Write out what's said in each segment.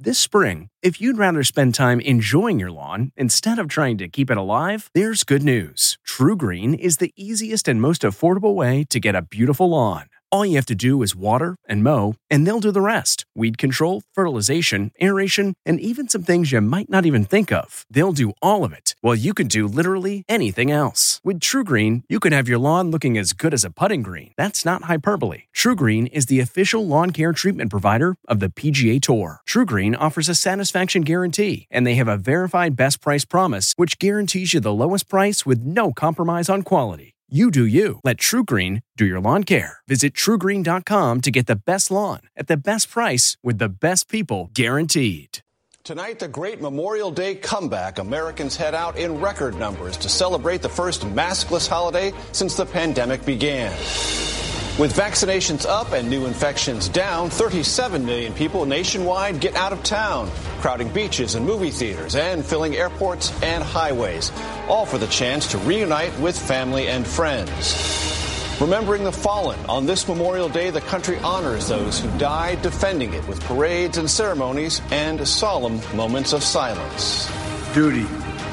This spring, if you'd rather spend time enjoying your lawn instead of trying to keep it alive, there's good news. TruGreen is the easiest and most affordable way to get a beautiful lawn. All you have to do is water and mow, and they'll do the rest. Weed control, fertilization, aeration, and even some things you might not even think of. They'll do all of it, while you can do literally anything else. With TruGreen, you can have your lawn looking as good as a putting green. That's not hyperbole. TruGreen is the official lawn care treatment provider of the PGA Tour. TruGreen offers a satisfaction guarantee, and they have a verified best price promise, which guarantees you the lowest price with no compromise on quality. You do you. Let TruGreen do your lawn care. Visit TruGreen.com to get the best lawn at the best price with the best people guaranteed. Tonight, the great Memorial Day comeback. Americans head out in record numbers to celebrate the first maskless holiday since the pandemic began. With vaccinations up and new infections down, 37 million people nationwide get out of town, crowding beaches and movie theaters and filling airports and highways, all for the chance to reunite with family and friends. Remembering the fallen, on this Memorial Day, the country honors those who died defending it with parades and ceremonies and solemn moments of silence. Duty,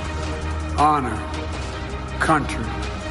honor, country.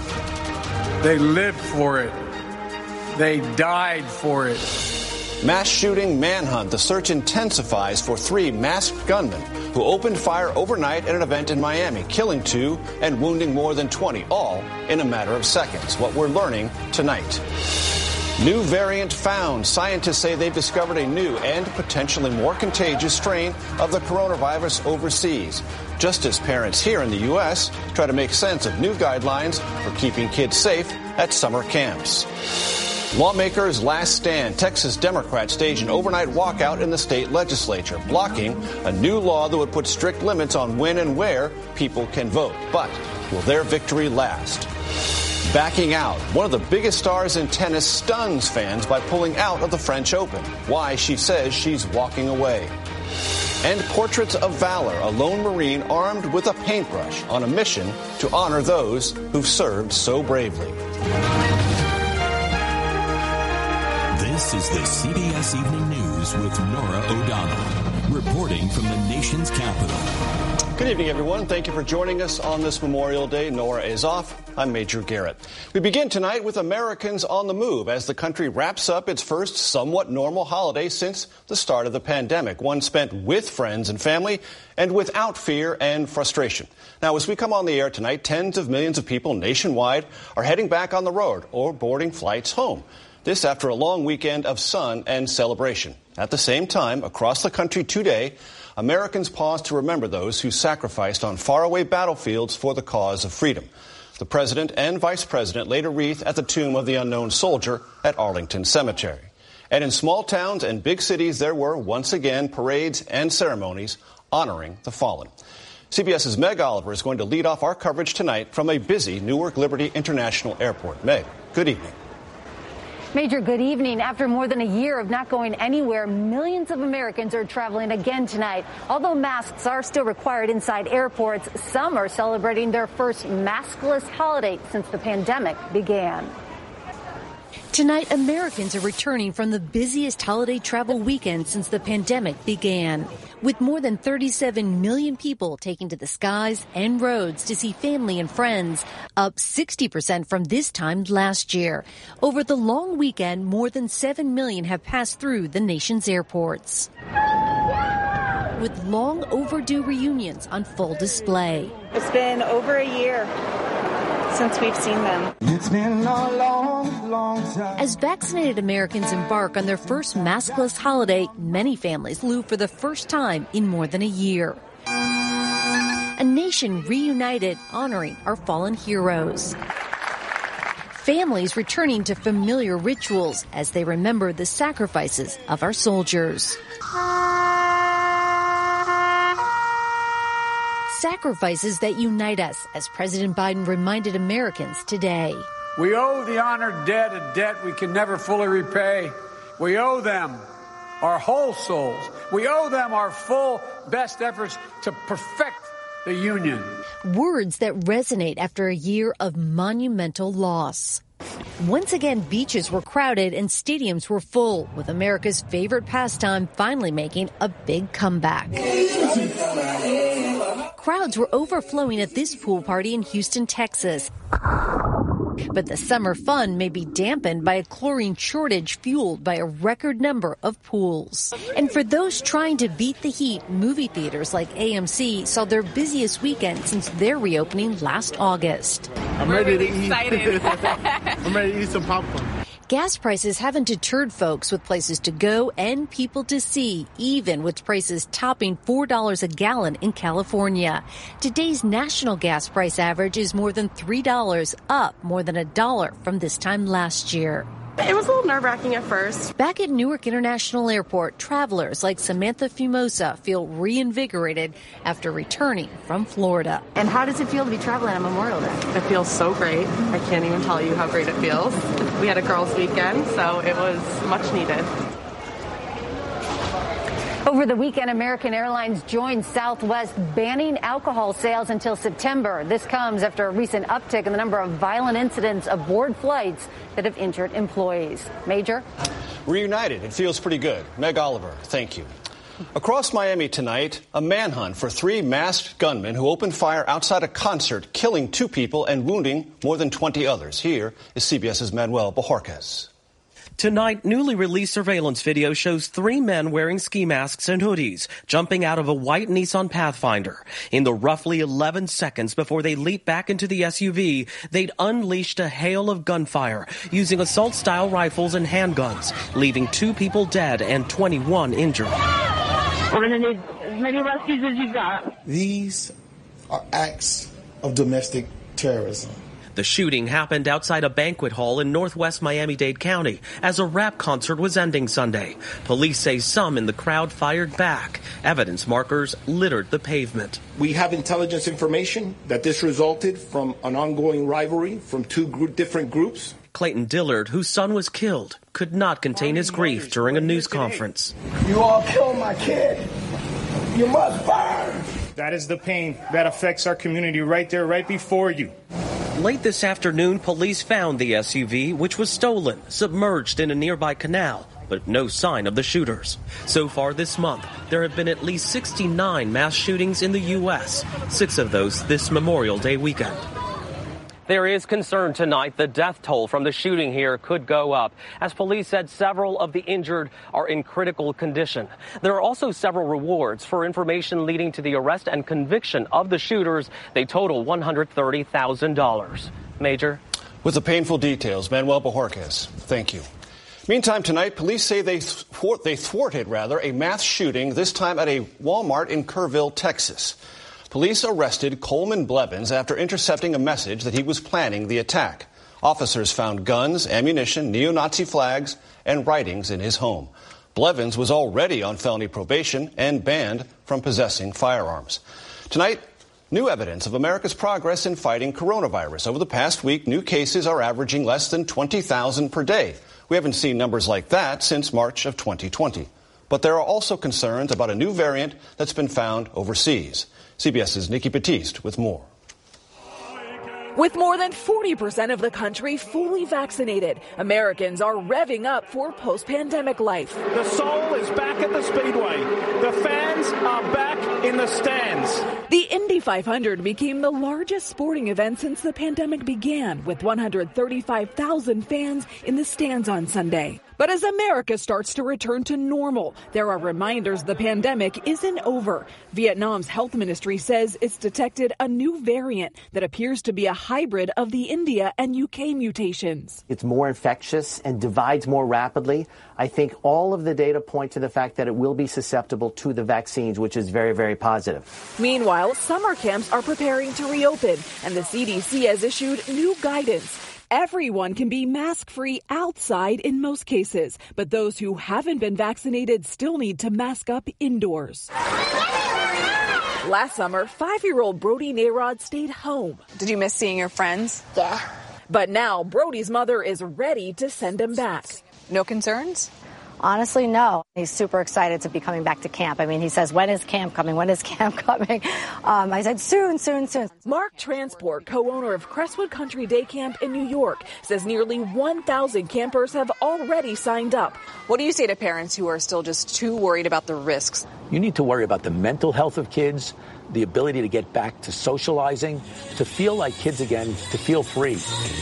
They lived for it. They died for it. Mass shooting manhunt. The search intensifies for 3 masked gunmen who opened fire overnight at an event in Miami, killing 2 and wounding more than 20, all in a matter of seconds. What we're learning tonight. New variant found. Scientists say they've discovered a new and potentially more contagious strain of the coronavirus overseas, just as parents here in the U.S. try to make sense of new guidelines for keeping kids safe at summer camps. Lawmakers' last stand. Texas Democrats staged an overnight walkout in the state legislature, blocking a new law that would put strict limits on when and where people can vote. But will their victory last? Backing out. One of the biggest stars in tennis stuns fans by pulling out of the French Open. Why she says she's walking away. And Portraits of Valor, a lone Marine armed with a paintbrush on a mission to honor those who've served so bravely. This is the CBS Evening News with Norah O'Donnell, reporting from the nation's capital. Good evening, everyone. Thank you for joining us on this Memorial Day. Norah is off. I'm Major Garrett. We begin tonight with Americans on the move as the country wraps up its first somewhat normal holiday since the start of the pandemic, one spent with friends and family and without fear and frustration. Now, as we come on the air tonight, tens of millions of people nationwide are heading back on the road or boarding flights home. This after a long weekend of sun and celebration. At the same time, across the country today, Americans pause to remember those who sacrificed on faraway battlefields for the cause of freedom. The president and vice president laid a wreath at the tomb of the unknown soldier at Arlington Cemetery. And in small towns and big cities, there were, once again, parades and ceremonies honoring the fallen. CBS's Meg Oliver is going to lead off our coverage tonight from a busy Newark Liberty International Airport. Meg, good evening. Major, good evening. After more than a year of not going anywhere, millions of Americans are traveling again tonight. Although masks are still required inside airports, some are celebrating their first maskless holiday since the pandemic began. Tonight, Americans are returning from the busiest holiday travel weekend since the pandemic began, with more than 37 million people taking to the skies and roads to see family and friends, up 60% from this time last year. Over the long weekend, more than 7 million have passed through the nation's airports, with long overdue reunions on full display. It's been over a year since we've seen them. It's been a long, long time. As vaccinated Americans embark on their first maskless holiday, many families flew for the first time in more than a year. A nation reunited, honoring our fallen heroes. Families returning to familiar rituals as they remember the sacrifices of our soldiers. Sacrifices that unite us, as President Biden reminded Americans today. We owe the honored dead a debt we can never fully repay. We owe them our whole souls. We owe them our full best efforts to perfect the Union. Words that resonate after a year of monumental loss. Once again, beaches were crowded and stadiums were full, with America's favorite pastime finally making a big comeback. Crowds were overflowing at this pool party in Houston, Texas. But the summer fun may be dampened by a chlorine shortage fueled by a record number of pools. And for those trying to beat the heat, movie theaters like AMC saw their busiest weekend since their reopening last August. I'm ready to eat. I'm ready to eat some popcorn. Gas prices haven't deterred folks with places to go and people to see, even with prices topping $4 a gallon in California. Today's national gas price average is more than $3, up more than $1 from this time last year. It was a little nerve-wracking at first. Back at Newark International Airport, travelers like Samantha Fumosa feel reinvigorated after returning from Florida. And how does it feel to be traveling on Memorial Day? It feels so great. I can't even tell you how great it feels. We had a girls' weekend, so it was much needed. Over the weekend, American Airlines joined Southwest banning alcohol sales until September. This comes after a recent uptick in the number of violent incidents aboard flights that have injured employees. Major? Reunited. It feels pretty good. Meg Oliver, thank you. Across Miami tonight, a manhunt for 3 masked gunmen who opened fire outside a concert, killing 2 people and wounding more than 20 others. Here is CBS's Manuel Bojorquez. Tonight, newly released surveillance video shows 3 men wearing ski masks and hoodies jumping out of a white Nissan Pathfinder. In the roughly 11 seconds before they leaped back into the SUV, they'd unleashed a hail of gunfire using assault-style rifles and handguns, leaving 2 people dead and 21 injured. We're going to need as many rescues as you got. These are acts of domestic terrorism. The shooting happened outside a banquet hall in northwest Miami-Dade County as a rap concert was ending Sunday. Police say some in the crowd fired back. Evidence markers littered the pavement. We have intelligence information that this resulted from an ongoing rivalry from 2 different groups. Clayton Dillard, whose son was killed, could not contain his grief during a news conference. You all killed my kid. You must burn. That is the pain that affects our community right there, right before you. Late this afternoon, police found the SUV, which was stolen, submerged in a nearby canal, but no sign of the shooters. So far this month, there have been at least 69 mass shootings in the U.S., 6 of those this Memorial Day weekend. There is concern tonight the death toll from the shooting here could go up. As police said, several of the injured are in critical condition. There are also several rewards for information leading to the arrest and conviction of the shooters. They total $130,000. Major? With the painful details, Manuel Bojorquez, thank you. Meantime, tonight, police say they thwarted a mass shooting, this time at a Walmart in Kerrville, Texas. Police arrested Coleman Blevins after intercepting a message that he was planning the attack. Officers found guns, ammunition, neo-Nazi flags, and writings in his home. Blevins was already on felony probation and banned from possessing firearms. Tonight, new evidence of America's progress in fighting coronavirus. Over the past week, new cases are averaging less than 20,000 per day. We haven't seen numbers like that since March of 2020. But there are also concerns about a new variant that's been found overseas. CBS's Nikki Batiste with more. With more than 40% of the country fully vaccinated, Americans are revving up for post-pandemic life. The soul is back at the Speedway. The fans are back in the stands. The Indy 500 became the largest sporting event since the pandemic began, with 135,000 fans in the stands on Sunday. But as America starts to return to normal, there are reminders the pandemic isn't over. Vietnam's health ministry says it's detected a new variant that appears to be a hybrid of the India and UK mutations. It's more infectious and divides more rapidly. I think all of the data point to the fact that it will be susceptible to the vaccines, which is very, very positive. Meanwhile, summer camps are preparing to reopen, and the CDC has issued new guidance. Everyone can be mask-free outside in most cases, but those who haven't been vaccinated still need to mask up indoors. Last summer, 5-year-old Brody Narod stayed home. Did you miss seeing your friends? Yeah. But now Brody's mother is ready to send him back. No concerns? Honestly, no. He's super excited to be coming back to camp. I mean, he says, when is camp coming? When is camp coming? I said, soon, soon, soon. Mark Transport, co-owner of Crestwood Country Day Camp in New York, says nearly 1,000 campers have already signed up. What do you say to parents who are still just too worried about the risks? You need to worry about the mental health of kids, the ability to get back to socializing, to feel like kids again, to feel free.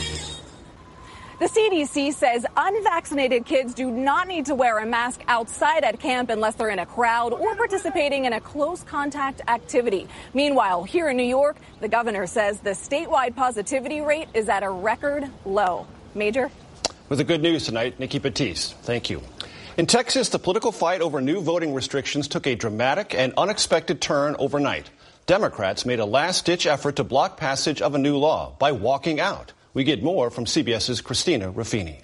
The CDC says unvaccinated kids do not need to wear a mask outside at camp unless they're in a crowd or participating in a close contact activity. Meanwhile, here in New York, the governor says the statewide positivity rate is at a record low. Major? With the good news tonight, Nikki Batiste. Thank you. In Texas, the political fight over new voting restrictions took a dramatic and unexpected turn overnight. Democrats made a last-ditch effort to block passage of a new law by walking out. We get more from CBS's Christina Ruffini.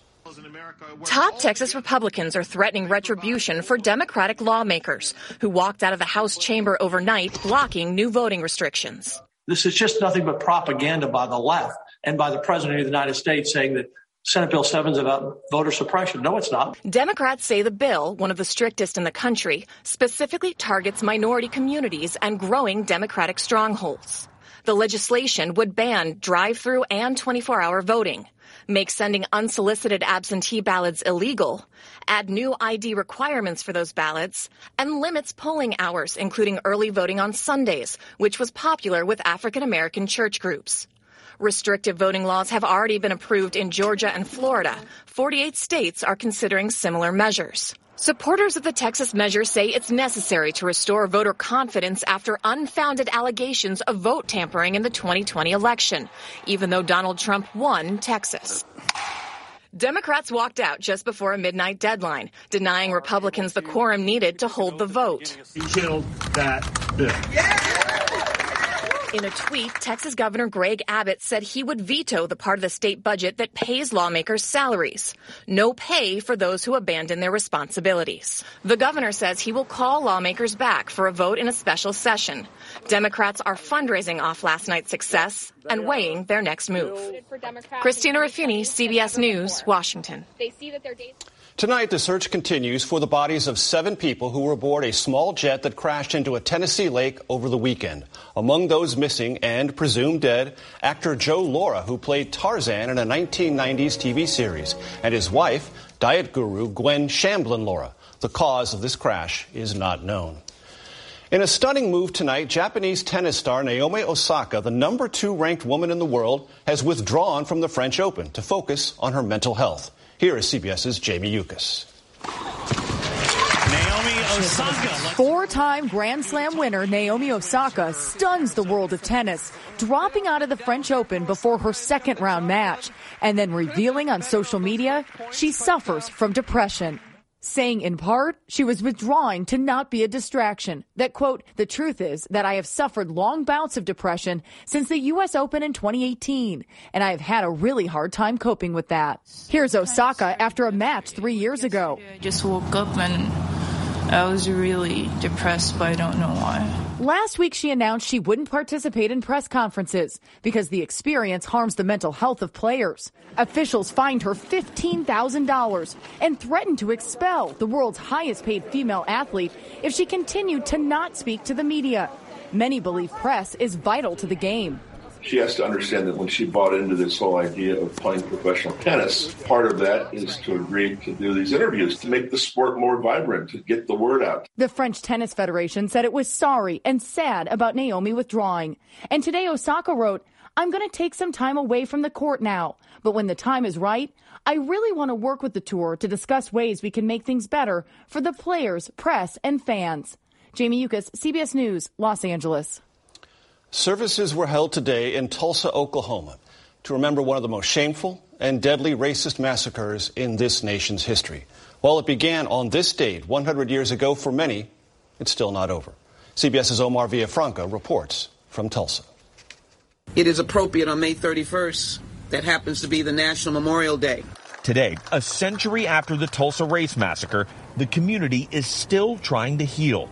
Top Texas Republicans are threatening retribution for Democratic lawmakers who walked out of the House chamber overnight blocking new voting restrictions. This is just nothing but propaganda by the left and by the President of the United States saying that Senate Bill 7 is about voter suppression. No, it's not. Democrats say the bill, one of the strictest in the country, specifically targets minority communities and growing Democratic strongholds. The legislation would ban drive-through and 24-hour voting, make sending unsolicited absentee ballots illegal, add new ID requirements for those ballots, and limits polling hours, including early voting on Sundays, which was popular with African-American church groups. Restrictive voting laws have already been approved in Georgia and Florida. 48 states are considering similar measures. Supporters of the Texas measure say it's necessary to restore voter confidence after unfounded allegations of vote tampering in the 2020 election, even though Donald Trump won Texas. Democrats walked out just before a midnight deadline, denying Republicans the quorum needed to hold the vote. You killed that bill. In a tweet, Texas Governor Greg Abbott said he would veto the part of the state budget that pays lawmakers' salaries. No pay for those who abandon their responsibilities. The governor says he will call lawmakers back for a vote in a special session. Democrats are fundraising off last night's success and weighing their next move. Christina Ruffini, CBS News, Washington. Tonight, the search continues for the bodies of 7 people who were aboard a small jet that crashed into a Tennessee lake over the weekend. Among those missing and presumed dead, actor Joe Lara, who played Tarzan in a 1990s TV series, and his wife, diet guru Gwen Shamblin Lara. The cause of this crash is not known. In a stunning move tonight, Japanese tennis star Naomi Osaka, the number 2 ranked woman in the world, has withdrawn from the French Open to focus on her mental health. Here is CBS's Jamie Yukas. Naomi Osaka. 4-time Grand Slam winner Naomi Osaka stuns the world of tennis, dropping out of the French Open before her second-round match, and then revealing on social media she suffers from depression. Saying in part, she was withdrawing to not be a distraction. That, quote, the truth is that I have suffered long bouts of depression since the U.S. Open in 2018, and I have had a really hard time coping with that. Here's Osaka after a match 3 years ago. I just woke up and I was really depressed, but I don't know why. Last week, she announced she wouldn't participate in press conferences because the experience harms the mental health of players. Officials fined her $15,000 and threatened to expel the world's highest paid female athlete if she continued to not speak to the media. Many believe press is vital to the game. She has to understand that when she bought into this whole idea of playing professional tennis, part of that is to agree to do these interviews, to make the sport more vibrant, to get the word out. The French Tennis Federation said it was sorry and sad about Naomi withdrawing. And today Osaka wrote, I'm going to take some time away from the court now, but when the time is right, I really want to work with the tour to discuss ways we can make things better for the players, press, and fans. Jamie Yukas, CBS News, Los Angeles. Services were held today in Tulsa, Oklahoma, to remember one of the most shameful and deadly racist massacres in this nation's history. While it began on this date 100 years ago, for many, it's still not over. CBS's Omar Villafranca reports from Tulsa. It is appropriate on May 31st. That happens to be the National Memorial Day. Today, a century after the Tulsa Race Massacre, the community is still trying to heal.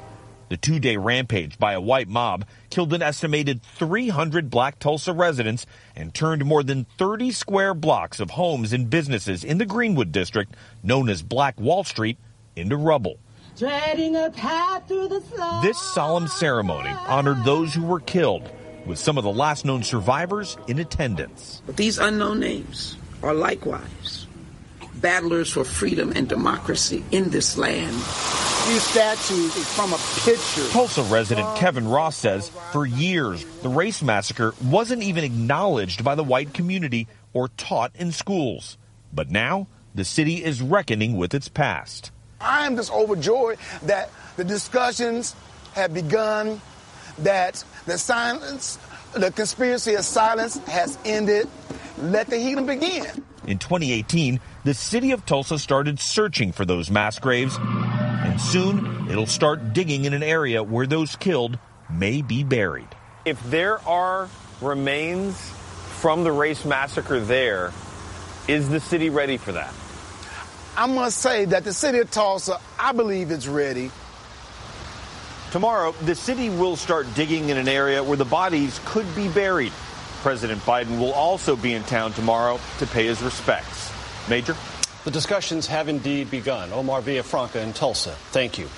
The 2-day rampage by a white mob killed an estimated 300 Black Tulsa residents and turned more than 30 square blocks of homes and businesses in the Greenwood district, known as Black Wall Street, into rubble. Treading a path through the snow. This solemn ceremony honored those who were killed, with some of the last known survivors in attendance. But these unknown names are likewise battlers for freedom and democracy in this land. These statues are from a picture. Tulsa resident Kevin Ross says for years, the race massacre wasn't even acknowledged by the white community or taught in schools. But now, the city is reckoning with its past. I am just overjoyed that the discussions have begun, that the silence, the conspiracy of silence has ended. Let the healing begin. In 2018, the city of Tulsa started searching for those mass graves, and soon it'll start digging in an area where those killed may be buried. If there are remains from the race massacre there, is the city ready for that? I must say that the city of Tulsa, I believe it's ready. Tomorrow, the city will start digging in an area where the bodies could be buried. President Biden will also be in town tomorrow to pay his respects. Major? The discussions have indeed begun. Omar Villafranca in Tulsa. Thank you.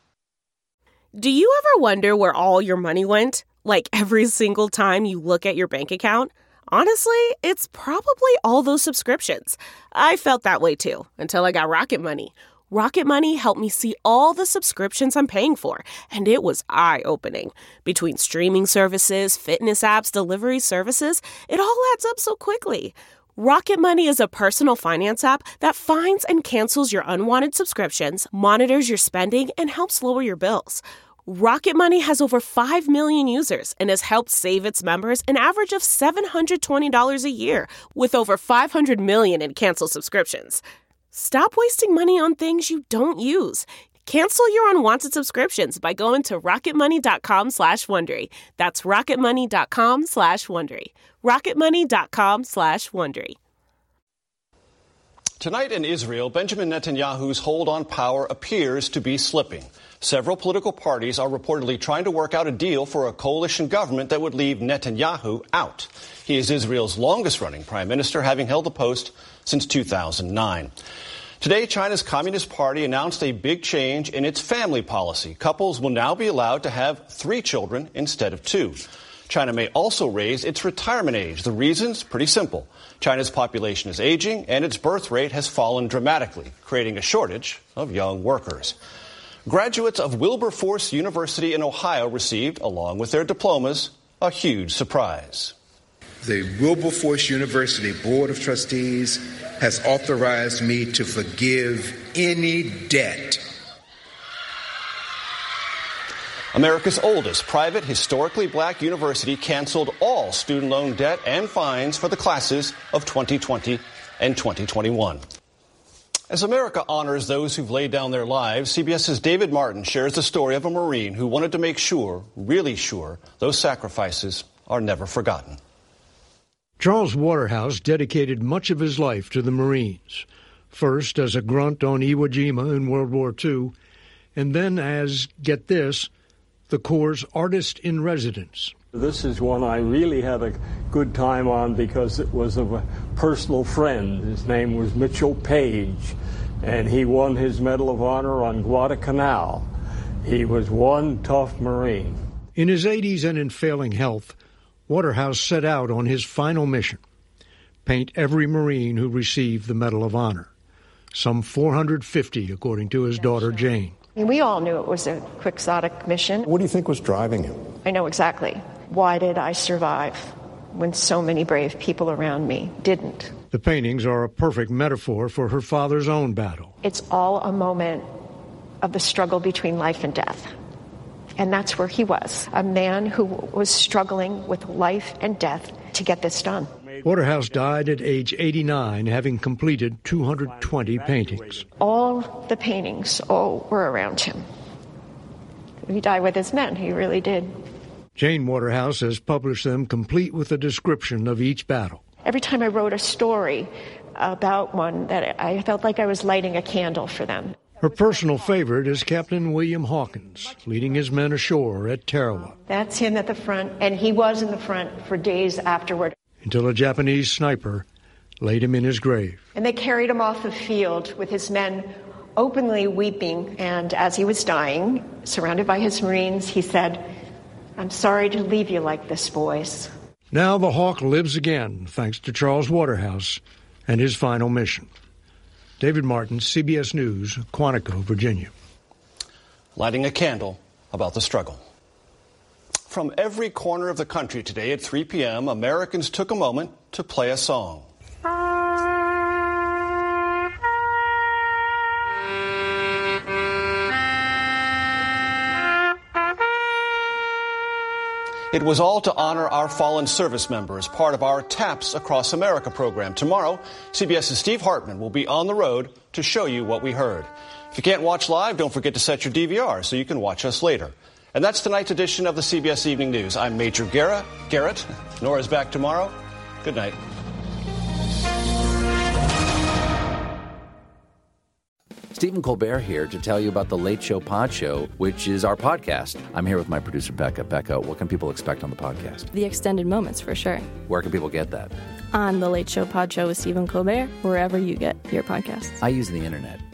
Do you ever wonder where all your money went? Like every single time you look at your bank account? Honestly, it's probably all those subscriptions. I felt that way too, until I got Rocket Money. Rocket Money helped me see all the subscriptions I'm paying for, and it was eye-opening. Between streaming services, fitness apps, delivery services, it all adds up so quickly. Rocket Money is a personal finance app that finds and cancels your unwanted subscriptions, monitors your spending, and helps lower your bills. Rocket Money has over 5 million users and has helped save its members an average of $720 a year, with over 500 million in canceled subscriptions. Stop wasting money on things you don't use. Cancel your unwanted subscriptions by going to rocketmoney.com/Wondery. That's rocketmoney.com/Wondery. rocketmoney.com/Wondery. Tonight in Israel, Benjamin Netanyahu's hold on power appears to be slipping. Several political parties are reportedly trying to work out a deal for a coalition government that would leave Netanyahu out. He is Israel's longest-running prime minister, having held the post since 2009. Today, China's Communist Party announced a big change in its family policy. Couples will now be allowed to have 3 children instead of 2. China may also raise its retirement age. The reason's pretty simple. China's population is aging, and its birth rate has fallen dramatically, creating a shortage of young workers. Graduates of Wilberforce University in Ohio received, along with their diplomas, a huge surprise. The Wilberforce University Board of Trustees has authorized me to forgive any debt. America's oldest private, historically black university canceled all student loan debt and fines for the classes of 2020 and 2021. As America honors those who've laid down their lives, CBS's David Martin shares the story of a Marine who wanted to make sure, really sure, those sacrifices are never forgotten. Charles Waterhouse dedicated much of his life to the Marines, first as a grunt on Iwo Jima in World War II, and then as, get this, the Corps' artist-in-residence. This is one I really had a good time on because it was of a personal friend. His name was Mitchell Page, and he won his Medal of Honor on Guadalcanal. He was one tough Marine. In his 80s and in failing health, Waterhouse set out on his final mission, paint every Marine who received the Medal of Honor, some 450, according to his daughter Jane. We all knew it was a quixotic mission. What do you think was driving him? I know exactly. Why did I survive when so many brave people around me didn't? The paintings are a perfect metaphor for her father's own battle. It's all a moment of the struggle between life and death. And that's where he was, a man who was struggling with life and death to get this done. Waterhouse died at age 89, having completed 220 paintings. All the paintings were around him. He died with his men, he really did. Jane Waterhouse has published them complete with a description of each battle. Every time I wrote a story about one, that I felt like I was lighting a candle for them. Her personal favorite is Captain William Hawkins, leading his men ashore at Tarawa. That's him at the front, and he was in the front for days afterward. Until a Japanese sniper laid him in his grave. And they carried him off the field with his men openly weeping. And as he was dying, surrounded by his Marines, he said, "I'm sorry to leave you like this, boys." Now the Hawk lives again, thanks to Charles Waterhouse and his final mission. David Martin, CBS News, Quantico, Virginia. Lighting a candle about the struggle. From every corner of the country today at 3 p.m., Americans took a moment to play a song. It was all to honor our fallen service members, part of our Taps Across America program. Tomorrow, CBS's Steve Hartman will be on the road to show you what we heard. If you can't watch live, don't forget to set your DVR so you can watch us later. And that's tonight's edition of the CBS Evening News. I'm Major Garrett. Nora's back tomorrow. Good night. Stephen Colbert here to tell you about The Late Show Pod Show, which is our podcast. I'm here with my producer, Becca. Becca, what can people expect on the podcast? The extended moments, for sure. Where can people get that? On The Late Show Pod Show with Stephen Colbert, wherever you get your podcasts. I use the internet.